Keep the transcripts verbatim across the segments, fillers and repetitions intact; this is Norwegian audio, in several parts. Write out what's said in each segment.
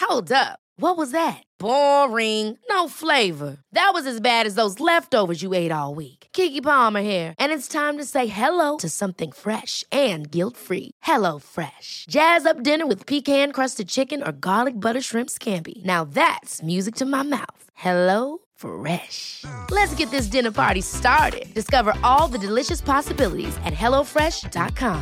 Hold up. What was that? Boring. No flavor. That was as bad as those leftovers you ate all week. Keke Palmer here, and it's time to say hello to something fresh and guilt-free. Hello Fresh. Jazz up dinner with pecan-crusted chicken or garlic butter shrimp scampi. Now that's music to my mouth. Hello Fresh. Let's get this dinner party started. Discover all the delicious possibilities at hello fresh dot com.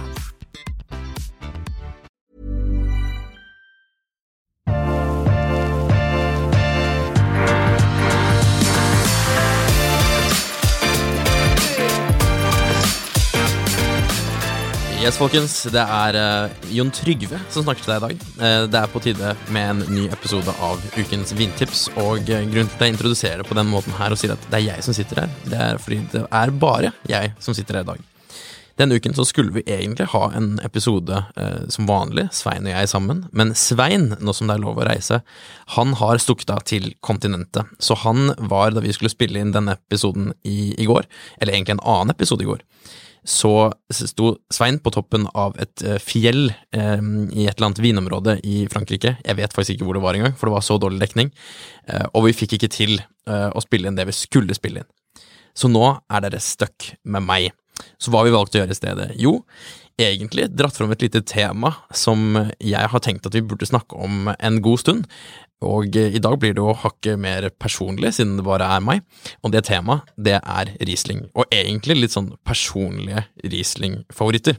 Yes, folkens, det er uh, Jon Trygve som snakker til deg i dag. Uh, det er på tide med en ny episode av Ukens Vintips, og uh, grunnen til at jeg introduserer det på den måten her og sier at det er jeg som sitter her, det er fordi det er bare jeg som sitter her i dag. Denne uken så skulle vi egentlig ha en episode uh, som vanlig, Svein og jeg sammen, men Svein, nå som det er lov å reise, han har stukket av til kontinentet, så han var da vi skulle spille inn denne episoden i, i går, eller egentlig en annen episode i går, så sto Svein på toppen av et fjell eh, i et eller annet vinområde i Frankrike. Jeg vet faktisk ikke hvor det var engang, for det var så dårlig dekning, eh, og vi fikk ikke til eh, å spille inn det vi skulle spille inn. Så nå er dere stuck med meg. Så hva har vi valgt å gjøre i stedet? Jo, egentlig dratt frem et lite tema som jeg har tenkt at vi burde snakke om en god stund, og i dag blir det jo hakket mer personlig siden det bare er meg, og det temaet, det er Riesling, og egentlig litt sånn personlige Riesling-favoritter.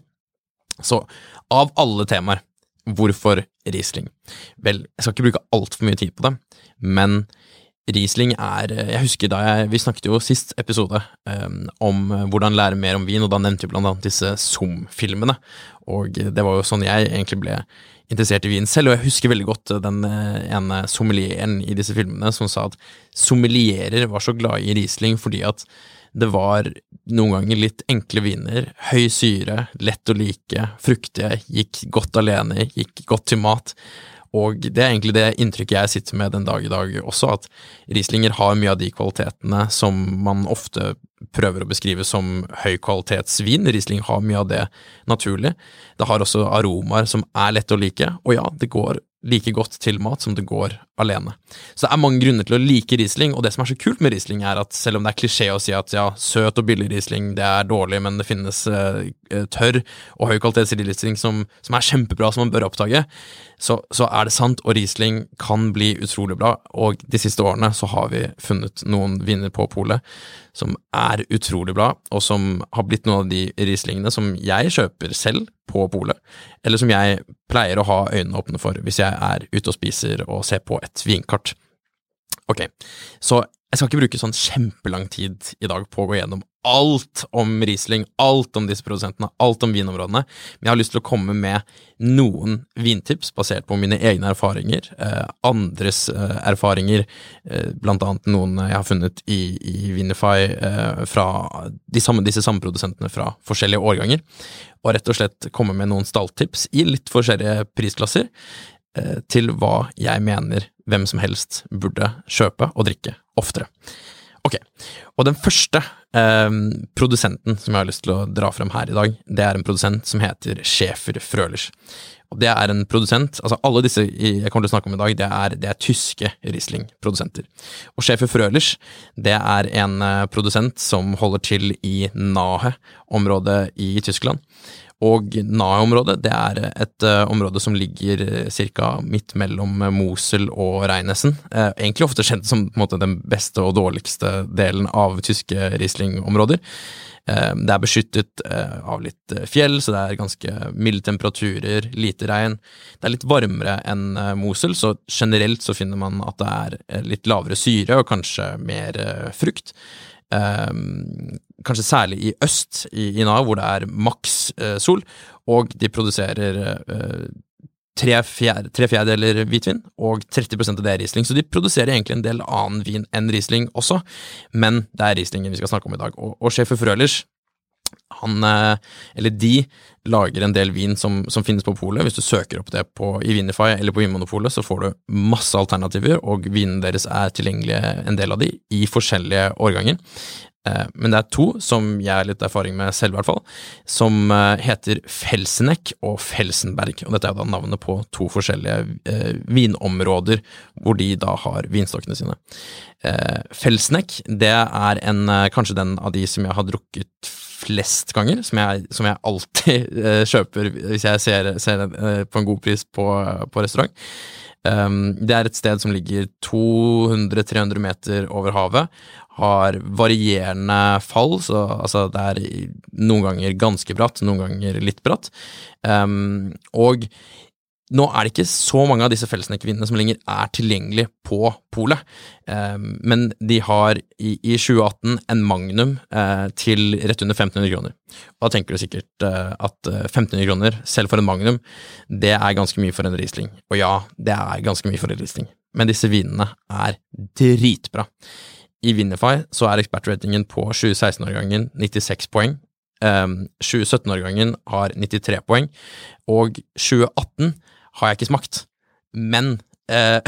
Så av alle temaer, hvorfor Riesling? Vel, jeg skal ikke bruke alt for mye tid på det, men Riesling er, jeg husker da jeg, vi snakket jo sist episode um, om hvordan lære mer om vin, og da nevnte vi blant annet disse Zoom-filmene, og det var jo sånn jeg egentlig ble interessert i vin selv, og jeg husker veldig godt den ene sommelieren i disse filmene som sa at sommelierer var så glad i Riesling fordi at det var noen ganger litt enkle viner, høy syre, lett å like, fruktige, gikk godt alene, gikk godt til mat, og det er egentlig det inntrykket jeg sitter med den dag i dag også, at Rieslinger har mye av de kvalitetene som man ofte prøver å beskrive som høykvalitetsvin. Riesling har mye av det naturlig. Det har også aromaer som er lett å like, og ja, det går like godt til mat som det går alene. Så det er mange grunner til å like Riesling, og det som er så kult med Riesling er at selv om det er klisjé å si at ja, søt og billig Riesling, det er dårlig, men det finnes uh, tørr og høykvalitets Riesling som, som er kjempebra, som man bør oppdage, så, så er det sant, og Riesling kan bli utrolig bra, og de siste årene så har vi funnet noen viner på polet som er utrolig bra, og som har blitt noen av de Rieslingene som jeg kjøper selv på polet, eller som jeg pleier å ha øynene åpne for hvis jeg er ute og spiser og ser på et vinkart. Ok, så jeg skal ikke bruke sånn kjempelang tid i dag på å gå gjennom alt om Riesling, alt om disse produsentene, alt om vinområdene, men jeg har lyst til å komme med noen vintips basert på mine egne erfaringer, eh, andres eh, erfaringer, eh, blant annet noen jeg har funnet i, i Vinify eh, fra de samme, disse samme produsentene fra forskjellige årganger, og rett og slett komme med noen stalltips i litt forskjellige prisklasser eh, til hva jeg mener hvem som helst burde kjøpe og drikke oftere. Ok, og den første eh, produsenten som jeg har lyst til å dra frem her i dag, det er en produsent som heter Schäfer Fröhlich. Og det er en produsent, altså alle disse jeg kommer til å snakke om i dag, det er, det er tyske Riesling-produsenter. Og Schäfer Fröhlich, det er en eh, produsent som holder til i Nahe-området i Tyskland. Og Nahe-området, det er et uh, område som ligger uh, cirka midt mellom Mosel og Rheinessen. Uh, egentlig ofte kjent som på en måte, den beste og dårligste delen av tyske Riesling-områder. Uh, det er beskyttet uh, av litt uh, fjell, så det er ganske milde temperaturer, lite regn. Det er litt varmere enn uh, Mosel, så generelt så finner man at det er uh, litt lavere syre og kanskje mer uh, frukt. Um, kanskje særlig i øst i, i Nahe, hvor det er maks uh, sol, og de produserer uh, tre, fjerde, tre fjerdedeler hvitvin, og tretti prosent av det er Riesling, så de produserer egentlig en del annen vin enn Riesling også, men det er Rieslingen vi skal snakke om i dag, og, og Schäfer Fröhlich, han, eller de lager en del vin som, som finnes på polet. Hvis du søker opp det på, i Vinify eller på Vinmonopolet, så får du masse alternativer, og vinen deres er tilgjengelige, en del av de, i forskjellige årganger. Men det er to som jeg har litt erfaring med selv i hvert fall, som heter Felsenek og Felsenberg, og dette er da navnet på to forskjellige eh, vinområder hvor de da har vinstokkene sine. Eh, Felsenek, det er en, kanskje den av de som jeg har drukket flest ganger, som jeg, som jeg alltid eh, kjøper hvis jeg ser, ser eh, på en god pris på, på restaurant. Um, det er et sted som ligger to hundre til tre hundre meter over havet, har varierende fall, så altså, det er noen ganger ganske bratt, noen ganger litt bratt, um, og nå er det ikke så mange av disse Felsenek-vinene som lenger er tilgjengelig på polet, um, men de har i, i tjue atten en magnum uh, til rett under femten hundre kroner. Og da tenker du sikkert uh, at uh, femten hundre kroner, selv for en magnum, det er ganske mye for en Riesling. Og ja, det er ganske mye for en Riesling. Men disse vinene er dritbra. I Vinify så er ekspertratingen på tjue seksten-årgangen nittiseks poeng, um, tjue sytten-årgangen har nittitre poeng, og tjue atten har jeg ikke smakt, men, eh,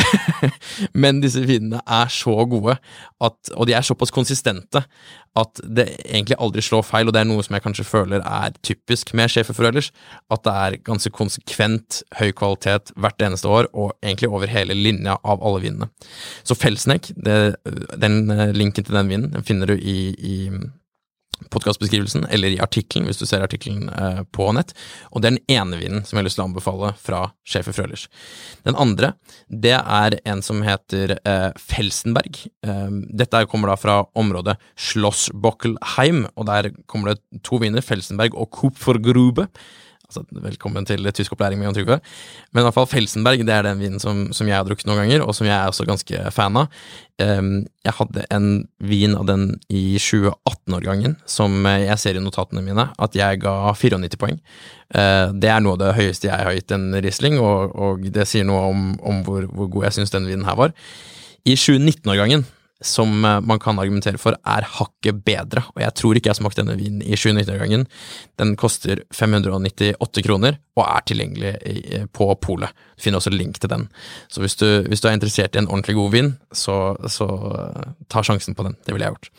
men disse vinene er så gode, at, og de er såpass konsistente, at det egentlig aldri slår feil, og det er noe som jeg kanskje føler er typisk med Schäferfröhlich, at det er ganske konsekvent høy kvalitet hvert eneste år, og egentlig over hele linja av alle vinene. Så Felsenek, det, den linken til den vinen, den finner du i, i podcastbeskrivelsen, eller i artiklen, hvis du ser artiklen eh, på nett, og det er den ene vinen som jeg har lyst til å anbefale fra Schäferfröhlich. Den andre, det er en som heter eh, Felsenberg. Eh, dette kommer da fra området Schlossbockelheim, og der kommer det to viner, Felsenberg og Kupfergrube. Altså, velkommen til tyskopplæring med Jan Trygve. Men i hvert fall Felsenberg, det er den vinen som, som jeg har drukket noen ganger, og som jeg er også ganske fan av. Um, jeg hadde en vin av den i tjue atten-årgangen, som jeg ser i notatene mine, at jeg ga nittifire poeng. Uh, det er noe av det høyeste jeg har gitt en Riesling, og, og det sier noe om, om hvor, hvor god jeg synes den vinen her var. I tjue nitten-årgangen, som man kan argumentere for, er hakket bedre, og jeg tror ikke jeg har smakt denne vinen i tjue nitten-årgangen. Den koster fem hundre nittiåtte kroner, og er tilgjengelig i, på polet. Du finner også link til den. Så hvis du, hvis du er interessert i en ordentlig god vin, så, så ta sjansen på den. Det ville jeg gjort.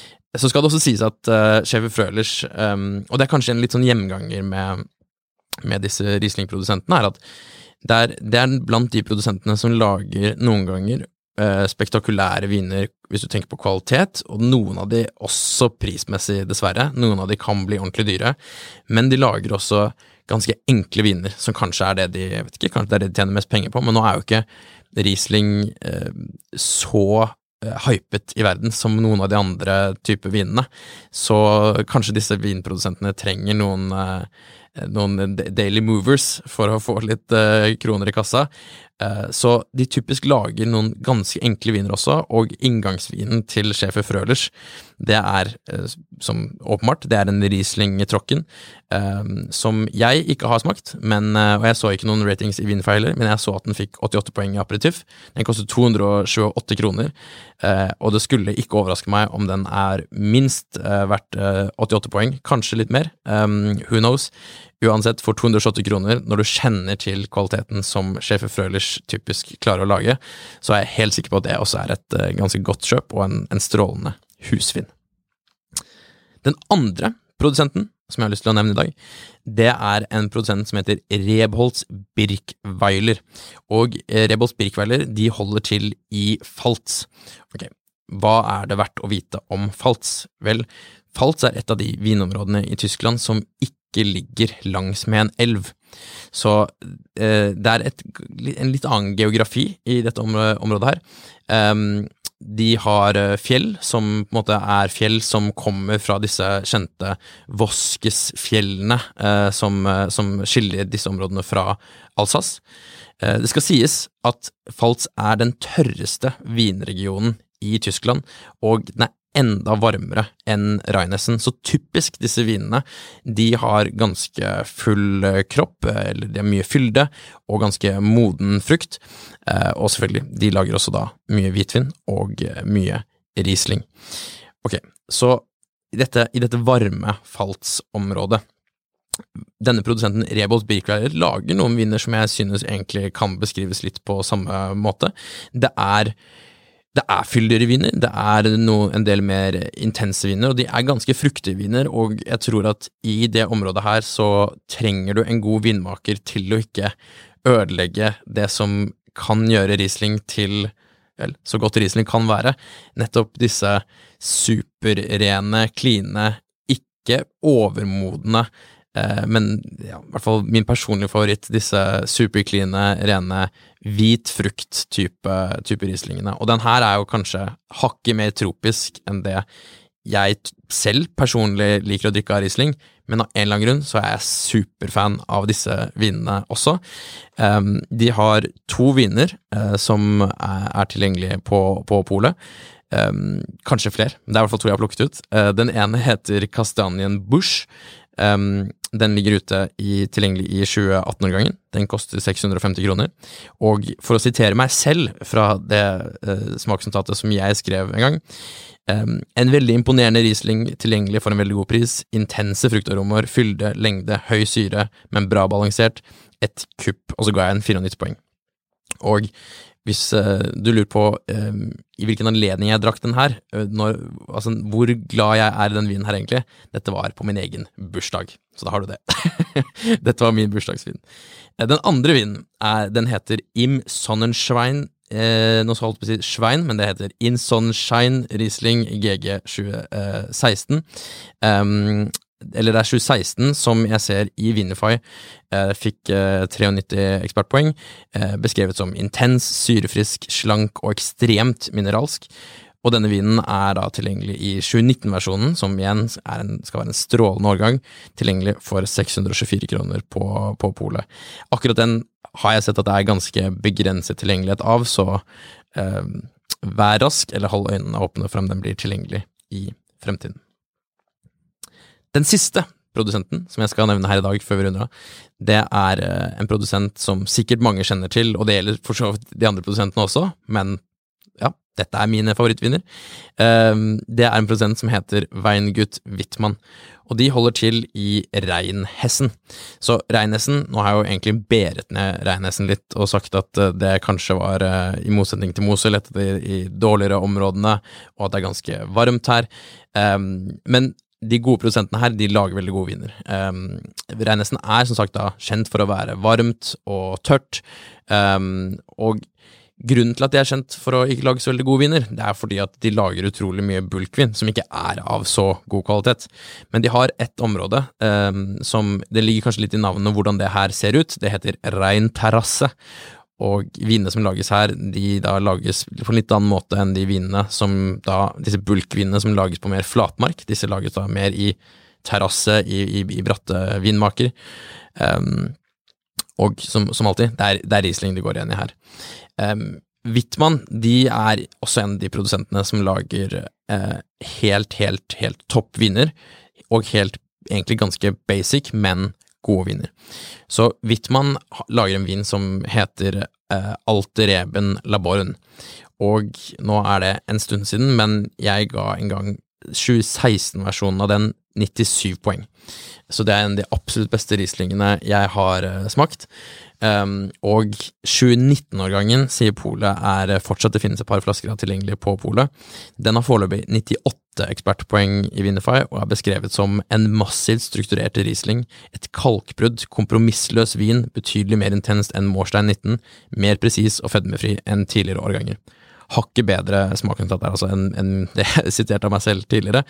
Så skal det også sies at uh, Schäferfröhlich, um, og det er kanskje en litt sånn hjemganger med, med disse Riesling-produsentene, er at det er, det er blant de produsentene som lager noen ganger spektakulære viner hvis du tenker på kvalitet, og noen av de også prismessig dessverre, noen av de kan bli ordentlig dyre, men de lager også ganske enkle viner, som kanskje er det de, jeg vet ikke, kanskje det er det de tjener mest penger på, men nå er jo ikke Riesling eh, så eh, hypet i verden som noen av de andre type vinene, så kanskje disse vinprodusentene trenger noen eh, noen daily movers for å få litt uh, kroner i kassa. Uh, så de typisk lager noen ganske enkle viner også, og inngangsvinen til Schäferfröhlich, det er, uh, som åpenbart, det er en Riesling-trokken, uh, som jeg ikke har smakt, men, uh, og jeg så ikke noen ratings i Vinfeiler, men jeg så at den fikk åttiåtte poeng i aperitif. Den kostet to hundre tjueåtte kroner, uh, og det skulle ikke overraske meg om den er minst uh, verdt uh, åttiåtte poeng, kanskje litt mer, um, who knows. Uansett, for to hundre tjueåtte kroner, når du kjenner til kvaliteten som Schäferfröhlich typisk klarer å lage, så er jeg helt sikker på at det også er et uh, ganske godt kjøp og en, en strålende husvin. Den andre produsenten som jeg har lyst til å nevne i dag, det er en produsent som heter Rebholz Birkweiler. Og Rebholz Birkweiler, de holder til i Pfalz. Ok, hva er det verdt å vite om Pfalz? Vel, Pfalz er et av de vinområdene i Tyskland som ikke ikke ligger langs med en elv. Så eh, det er et, en litt annen geografi i dette området her. Um, de har fjell som på en måte er fjell som kommer fra disse kjente Voskesfjellene eh, som, som skiller disse områdene fra Alsace. Eh, det skal sies at Pfalz er den tørreste vinregionen i Tyskland, og den er enda varmere enn Rheinessen. Så typisk disse vinene, de har ganske full kropp, eller de er mye fylde, og ganske moden frukt. Og selvfølgelig, de lager også da mye hvitvin og mye Riesling. Ok, så i dette, i dette varme Pfalz-området, denne produsenten Rebholz Birkweiler lager noen viner som jeg synes egentlig kan beskrives litt på samme måte. Det er Det er fyldigere viner, det er noe, en del mer intense viner, og de er ganske fruktige viner, og jeg tror at i det området her så trenger du en god vinmaker til å ikke ødelegge det som kan gjøre Riesling til, vel, så godt Riesling kan være. Nettopp disse superrene, kline, ikke overmodne, eh, men ja, i hvert fall min personlige favoritt, disse superkline, rene, hvit frukt type, type Rieslingene. Og den her er jo kanskje hakket mer tropisk enn det jeg selv personlig liker å drikke av Riesling, men av en eller annen grunn så er jeg superfan av disse vinene også. Um, de har to viner uh, som er, er tilgjengelige på, på polet. Um, kanskje flere, det er i hvert fall to jeg har plukket ut. Uh, den ene heter Castanien Bush. Um, den ligger ute i, tilgjengelig i tjue atten-årgangen. Den koster seks hundre og femti kroner. Og for å sitere meg selv fra det uh, smaksnotatet som jeg skrev en gang, um, en veldig imponerende Riesling tilgjengelig for en veldig god pris, intense fruktaromer, fylde, lengde, høy syre, men bra balansert, et kupp, og så ga jeg en nittini poeng. Og hvis uh, du lurer på uh, i hvilken anledning jeg drakk den her, uh, når, altså, hvor glad jeg er i den vinen her egentlig, dette var på min egen bursdag, så da har du det. Dette var min bursdagsvin. Uh, den andre vinen, er, den heter Im Sonnenschein, uh, nå skal jeg holde på å si Schwein, men det heter In Sonnenschein Riesling G G tjue seksten. Um, eller det er tjue seksten, som jeg ser i Vinify, eh, fikk eh, nittini ekspertpoeng, eh, beskrevet som intens, syrefrisk, slank og ekstremt mineralsk. Og denne vinen er da tilgjengelig i tjue nitten-versjonen, som igjen er en, skal være en strålende årgang, tilgjengelig for seks hundre og tjuefire kroner på, på polet. Akkurat den har jeg sett at det er ganske begrenset tilgjengelighet av, så eh, vær rask, eller hold øynene åpne for om den blir tilgjengelig i fremtiden. Den siste produsenten som jeg skal nevne her i dag før vi runder av, det er en produsent som sikkert mange kjenner til, og det gjelder for så vidt de andre produsentene også, men ja, dette er mine favorittviner. Det er en produsent som heter Weingut Wittmann, og de holder til i Rheinhessen. Så Rheinhessen, nå har jeg jo egentlig beret ned Rheinhessen litt og sagt at det kanskje var i motsetning til Mosel, et av de i dårligere områdene, og at det er ganske varmt her. Men de gode produsentene her, de lager veldig gode viner. Um, Rheinhessen er som sagt da kjent for å være varmt og tørt, um, og grunnen til at de er kjent for å ikke lage så veldig gode viner, det er fordi at de lager utrolig mye bulkvin, som ikke er av så god kvalitet. Men de har et område um, som, det ligger kanskje litt i navnet hvordan det her ser ut, det heter Rheinterrasse. Og vinene som lages her, de da lages på en litt annen måte enn de vinene som da, disse bulkvinene som lages på mer flatmark, disse lages da mer i terrasse, i, i, i bratte vinmaker. Um, og som, som alltid, det er, det er Riesling det går igjen i her. Um, Wittmann, de er også en av de produsentene som lager uh, helt, helt, helt topp viner, og helt, egentlig ganske basic, men gode viner. Så Wittmann lager en vin som heter eh, Alte Reben Laborn, og nå er det en stund siden, men jeg ga en gang tjue seksten-versjonen av den nittisyv poeng. Så det er en av de absolutt beste Rieslingene jeg har eh, smakt. Um, og tjue nitten-årgangen, sier polet, er fortsatt det finnes et par flasker tilgjengelig på polet. Den har foreløpig nittiåtte ekspertpoeng i Vinify, og er beskrevet som en massivt strukturert Riesling, et kalkbrudd, kompromissløs vin, betydelig mer intenst enn Mårstein nitten, mer presis og fedmefri enn tidligere årganger. Hakket bedre smaksnotat der, altså, enn en, det jeg siterte av meg selv tidligere.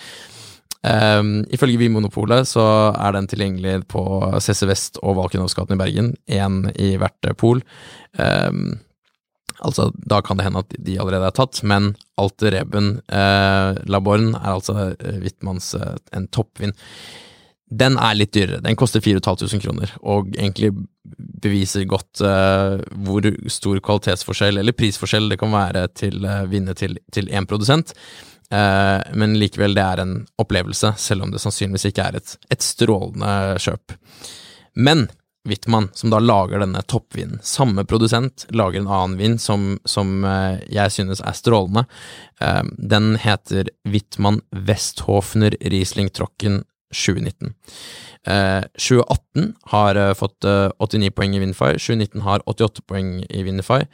Um, ifølge Vinmonopolet så er den tilgjengelig på C C Vest og Valkenovsgaten i Bergen, en i hvert pol. Um, altså, da kan det hende at de allerede er tatt, men Alte Reben uh, Laborn er altså uh, Wittmanns uh, en toppvin. Den er litt dyrere, den koster fire tusen fem hundre kroner, og egentlig beviser godt uh, hvor stor kvalitetsforskjell, eller prisforskjell det kan være til uh, vinne til, til en produsent. Uh, men likevel det er en opplevelse, selv om det sannsynligvis ikke er et, et strålende kjøp. Men Wittmann, som da lager denne toppvinen, samme produsent, lager en annen vin som, som uh, jeg synes er strålende. Uh, den heter Wittmann Westhofner Riesling Trocken tjue nitten. Uh, tjue atten har uh, fått uh, åttini poeng i Vinify, tjue nitten har åttiåtte poeng i Vinify.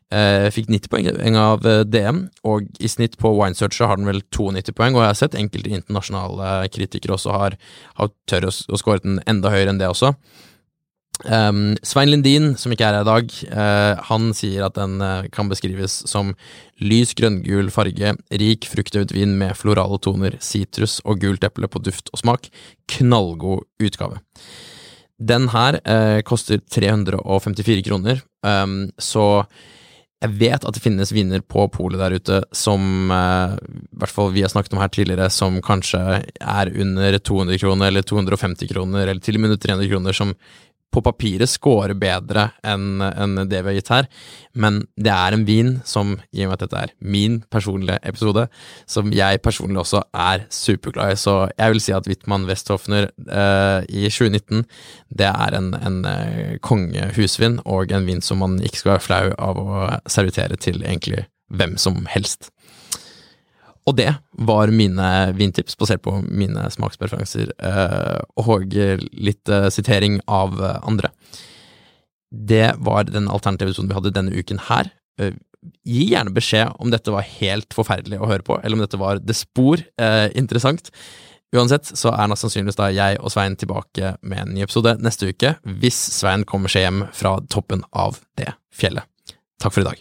eh, fikk nitti poeng av D M, og i snitt på Winesearcher har den vel nittito poeng, og jeg har sett enkelte internasjonale kritikere også har, har tør å, å score den enda høyere enn det også. Um, Svein Lindin, som ikke er her i dag, uh, han sier at den uh, kan beskrives som lys grønngul farge, rik fruktøvet vin med florale toner, sitrus og gult eple på duft og smak. Knallgod utgave. Den her uh, koster tre hundre og femtifire kroner, um, så jeg vet at det finnes viner på polet der ute som, uh, i hvert fall vi har snakket om her tidligere, som kanskje er under to hundre kroner, eller to hundre og femti kroner, eller til og med under tre hundre kroner, som på papiret scorer bedre enn, enn det vi har gitt her, men det er en vin som, i og med at dette er min personlige episode, som jeg personlig også er superglad i, så jeg vil si at Wittmann Westhofner eh, i tjue nitten, det er en, en eh, kongehusvin, og en vin som man ikke skal være flau av å servitere til egentlig hvem som helst. Og det var mine vintips, basert på mine smakspreferanser, eh, og litt eh, sitering av eh, andre. Det var den alternative episoden vi hadde denne uken her. Eh, gi gjerne beskjed om dette var helt forferdelig å høre på, eller om dette var det spor eh, interessant. Uansett så er det sannsynligvis da jeg og Svein tilbake med en ny episode neste uke, hvis Svein kommer seg hjem fra toppen av det fjellet. Takk for i dag.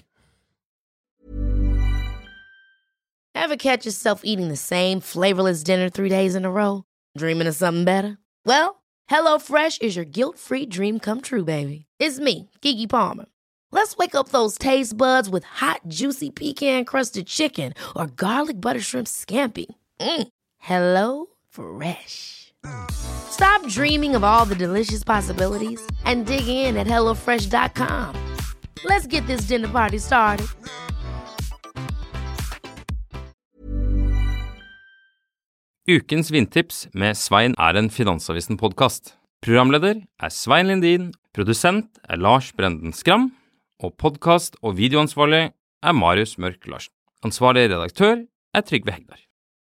Ever catch yourself eating the same flavorless dinner three days in a row? Dreaming of something better? Well, HelloFresh is your guilt-free dream come true, baby. It's me, Keke Palmer. Let's wake up those taste buds with hot, juicy pecan-crusted chicken or garlic butter shrimp scampi. Mm. Hello Fresh. Stop dreaming of all the delicious possibilities and dig in at hello fresh dot com. Let's get this dinner party started. Ukens vintips med Svein er en Finansavisen-podcast. Programleder er Svein Lindin, produsent er Lars Brenden Skram, og podcast- og videoansvarlig er Marius Mørk Larsen. Ansvarlig redaktør er Trygve Hegdar.